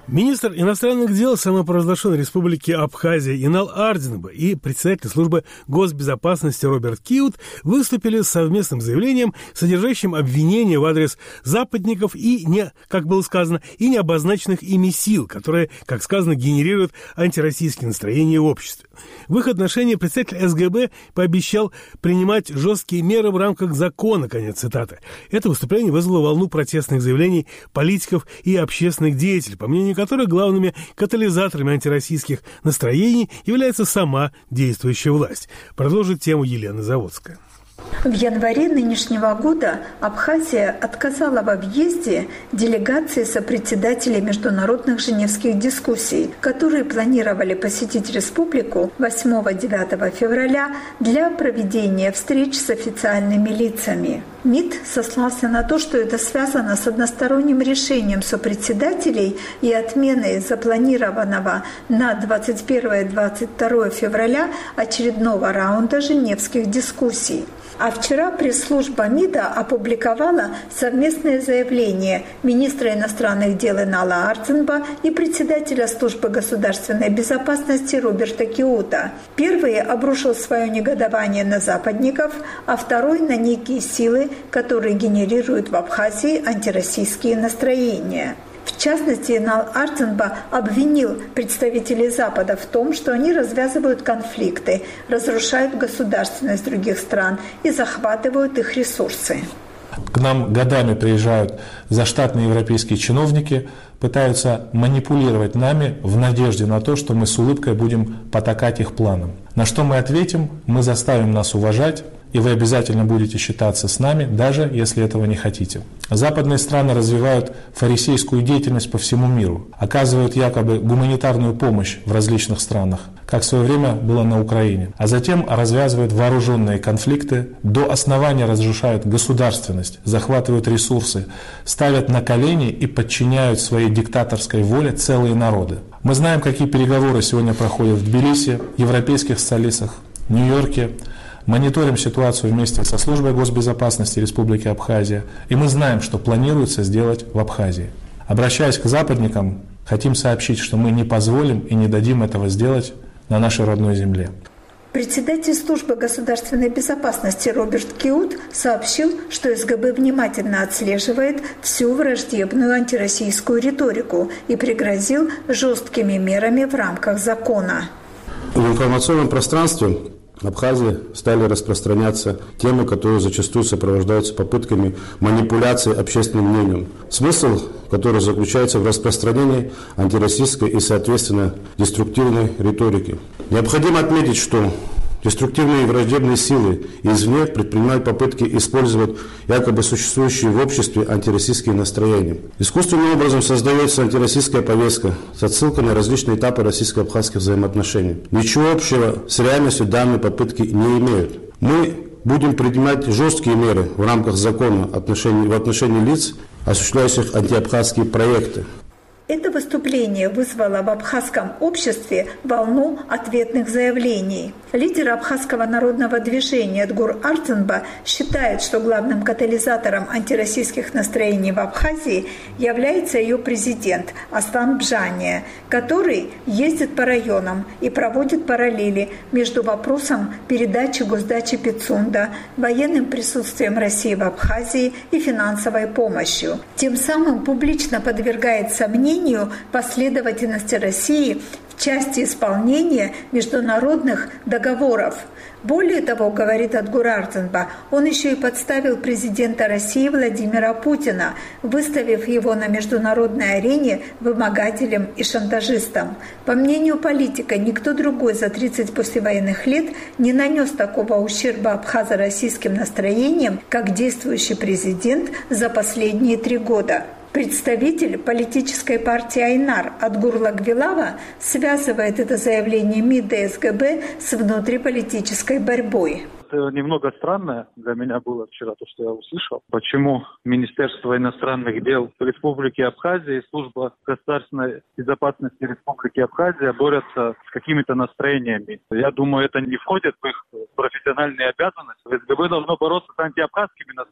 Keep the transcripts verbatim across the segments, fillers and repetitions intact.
Министр иностранных дел самопровозглашенной республики Абхазия Инал Ардинба и председатель службы госбезопасности Роберт Киут выступили с совместным заявлением, содержащим обвинения в адрес западников и не, как было сказано, и не обозначенных ими сил, которые, как сказано, генерируют антироссийские настроения в обществе. В их отношении представитель эс гэ бэ пообещал принимать жесткие меры в рамках закона, конец цитаты. Это выступление вызвало волну протестных заявлений политиков и общественных деятелей, по мнению которых главными катализаторами антироссийских настроений является сама действующая власть. Продолжит тему Елена Заводская. В январе нынешнего года Абхазия отказала в объезде делегации сопредседателей международных женевских дискуссий, которые планировали посетить республику восьмого-девятого февраля для проведения встреч с официальными лицами. МИД сослался на то, что это связано с односторонним решением сопредседателей и отменой запланированного на двадцать первое - двадцать второе февраля очередного раунда женевских дискуссий. А вчера пресс-служба МИДа опубликовала совместное заявление министра иностранных дел Инала Ардинба и председателя службы государственной безопасности Роберта Киута. Первый обрушил свое негодование на западников, а второй на некие силы, которые генерируют в Абхазии антироссийские настроения. В частности, Инал Ардинба обвинил представителей Запада в том, что они развязывают конфликты, разрушают государственность других стран и захватывают их ресурсы. К нам годами приезжают заштатные европейские чиновники, пытаются манипулировать нами в надежде на то, что мы с улыбкой будем потакать их планам. На что мы ответим: мы заставим нас уважать, и вы обязательно будете считаться с нами, даже если этого не хотите. Западные страны развивают фарисейскую деятельность по всему миру, оказывают якобы гуманитарную помощь в различных странах, как в свое время было на Украине, а затем развязывают вооруженные конфликты, до основания разрушают государственность, захватывают ресурсы, ставят на колени и подчиняют своей диктаторской воле целые народы. Мы знаем, какие переговоры сегодня проходят в Тбилиси, европейских столицах, Нью-Йорке. Мониторим ситуацию вместе со службой госбезопасности Республики Абхазия, и мы знаем, что планируется сделать в Абхазии. Обращаясь к западникам, хотим сообщить, что мы не позволим и не дадим этого сделать на нашей родной земле. Председатель службы государственной безопасности Роберт Киут сообщил, что эс гэ бэ внимательно отслеживает всю враждебную антироссийскую риторику и пригрозил жесткими мерами в рамках закона. В информационном пространстве Абхазии стали распространяться темы, которые зачастую сопровождаются попытками манипуляции общественным мнением. Смысл, который заключается в распространении антироссийской и, соответственно, деструктивной риторики. Необходимо отметить, что деструктивные и враждебные силы извне предпринимают попытки использовать якобы существующие в обществе антироссийские настроения. Искусственным образом создается антироссийская повестка с отсылкой на различные этапы российско-абхазских взаимоотношений. Ничего общего с реальностью данные попытки не имеют. Мы будем принимать жесткие меры в рамках закона в отношении лиц, осуществляющих антиабхазские проекты. Это выступление вызвало в абхазском обществе волну ответных заявлений. Лидер абхазского народного движения Эдгур Ардинба считает, что главным катализатором антироссийских настроений в Абхазии является ее президент Аслан Бжания, который ездит по районам и проводит параллели между вопросом передачи госдачи Пицунда, военным присутствием России в Абхазии и финансовой помощью. Тем самым публично подвергает сомнению последовательности России в части исполнения международных договоров. Более того, говорит Эдгур Ардинба, он еще и подставил президента России Владимира Путина, выставив его на международной арене вымогателем и шантажистом. По мнению политика, никто другой за тридцать послевоенных лет не нанес такого ущерба абхазо-российским настроениям, как действующий президент за последние три года. Представитель политической партии Айнар Адгур Лагвилава связывает это заявление МИДа и эс гэ бэ с внутриполитической борьбой. Это немного странно для меня было вчера, то, что я услышал. Почему Министерство иностранных дел Республики Абхазия и Служба государственной безопасности Республики Абхазия борются с какими-то настроениями. Я думаю, это не входит в их профессиональные обязанности. эс гэ бэ должно бороться с антиабхазскими настроениями.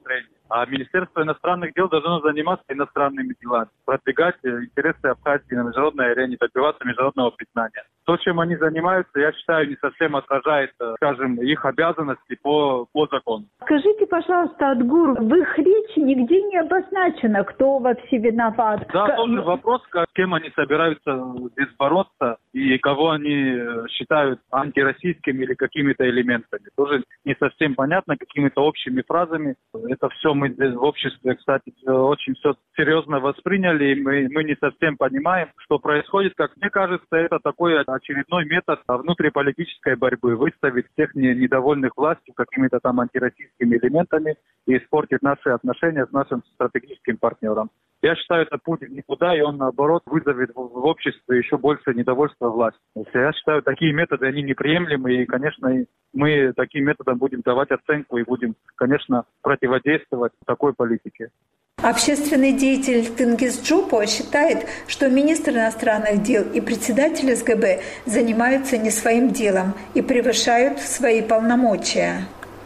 А Министерство иностранных дел должно заниматься иностранными делами, продвигать интересы Абхазии на международной арене, добиваться международного признания. То, чем они занимаются, я считаю, не совсем отражает, скажем, их обязанности по, по закону. Скажите, пожалуйста, Адгур, в их речи нигде не обозначено, кто вообще виноват. Да, К... тоже вопрос, с кем они собираются здесь бороться и кого они считают антироссийскими или какими-то элементами. Тоже не совсем понятно, какими-то общими фразами. Это все мы здесь в обществе, кстати, очень все серьезно восприняли, и мы, мы не совсем понимаем, что происходит. Как мне кажется, это такой очередной метод внутриполитической борьбы. Выставить всех недовольных властью какими-то там антироссийскими элементами и испортить наши отношения с нашим стратегическим партнером. Я считаю, это путь никуда, и он, наоборот, вызовет в обществе еще больше недовольства властью. Я считаю, такие методы, они неприемлемы, и, конечно, мы таким методом будем давать оценку и будем, конечно, противодействовать такой политике. Общественный деятель Тенгиз Джопо считает, что министр иностранных дел и председатель эс гэ бэ занимаются не своим делом и превышают свои полномочия.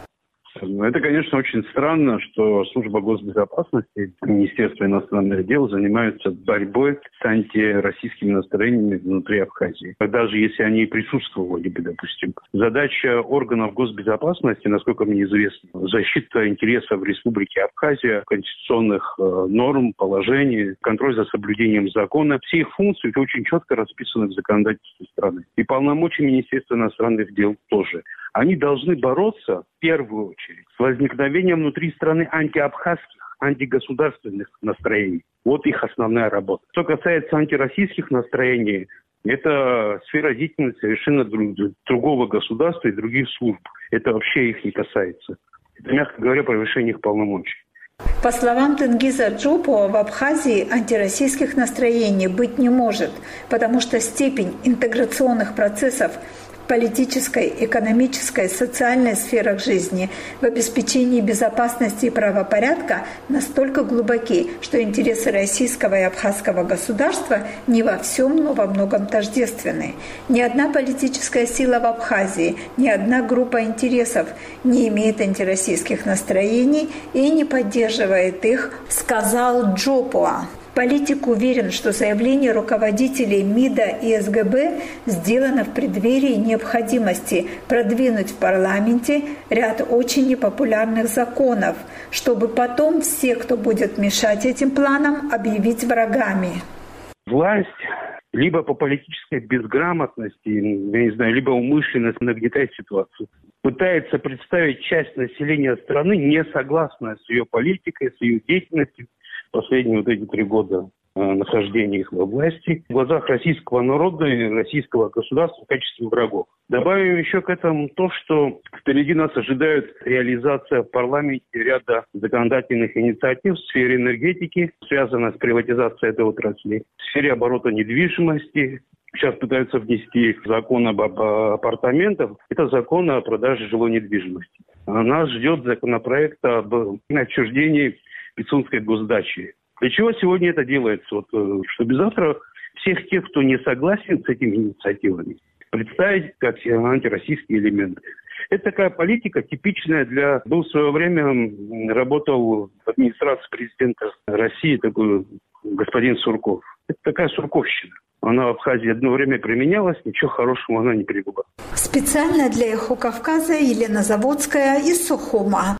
Это, конечно, очень странно, что служба госбезопасности, Министерство иностранных дел занимаются борьбой с антироссийскими настроениями внутри Абхазии. Даже если они и присутствовали бы, допустим. Задача органов госбезопасности, насколько мне известно, защита интересов Республики Абхазия, конституционных э, норм, положений, контроль за соблюдением закона. Все их функции очень четко расписаны в законодательстве страны. И полномочия Министерства иностранных дел тоже. Они должны бороться, в первую очередь, с возникновением внутри страны антиабхазских, антигосударственных настроений. Вот их основная работа. Что касается антироссийских настроений, это сфера деятельности совершенно друг, другого государства и других служб. Это вообще их не касается. Это, мягко говоря, превышение их полномочий. По словам Тенгиза Джопо, в Абхазии антироссийских настроений быть не может, потому что степень интеграционных процессов в политической, экономической, социальной сферах жизни, в обеспечении безопасности и правопорядка настолько глубоки, что интересы российского и абхазского государства не во всем, но во многом тождественны. Ни одна политическая сила в Абхазии, ни одна группа интересов не имеет антироссийских настроений и не поддерживает их, сказал Джопо. Политик уверен, что заявление руководителей МИДа и эс гэ бэ сделано в преддверии необходимости продвинуть в парламенте ряд очень непопулярных законов, чтобы потом все, кто будет мешать этим планам, объявить врагами. Власть либо по политической безграмотности, я не знаю, либо умышленно нагнетает ситуацию, пытается представить часть населения страны, не согласная с ее политикой, с ее деятельностью, последние вот эти три года э, нахождения их во власти, в глазах российского народа и российского государства в качестве врагов. Добавим еще к этому то, что впереди нас ожидает реализация в парламенте ряда законодательных инициатив в сфере энергетики, связанных с приватизацией этой отрасли, в сфере оборота недвижимости. Сейчас пытаются внести закон об, об апартаментах. Это закон о продаже жилой недвижимости. А нас ждет законопроект об отчуждении Пицунской госдачи. Для чего сегодня это делается? Вот, чтобы завтра всех тех, кто не согласен с этими инициативами, представить как антироссийские элементы. Это такая политика типичная для... Был в свое время, работал в администрации президента России такой господин Сурков. Это такая сурковщина. Она в Абхазии одно время применялась, ничего хорошего она не привела. Специально для «Эхо Кавказа» Елена Заводская из Сухума.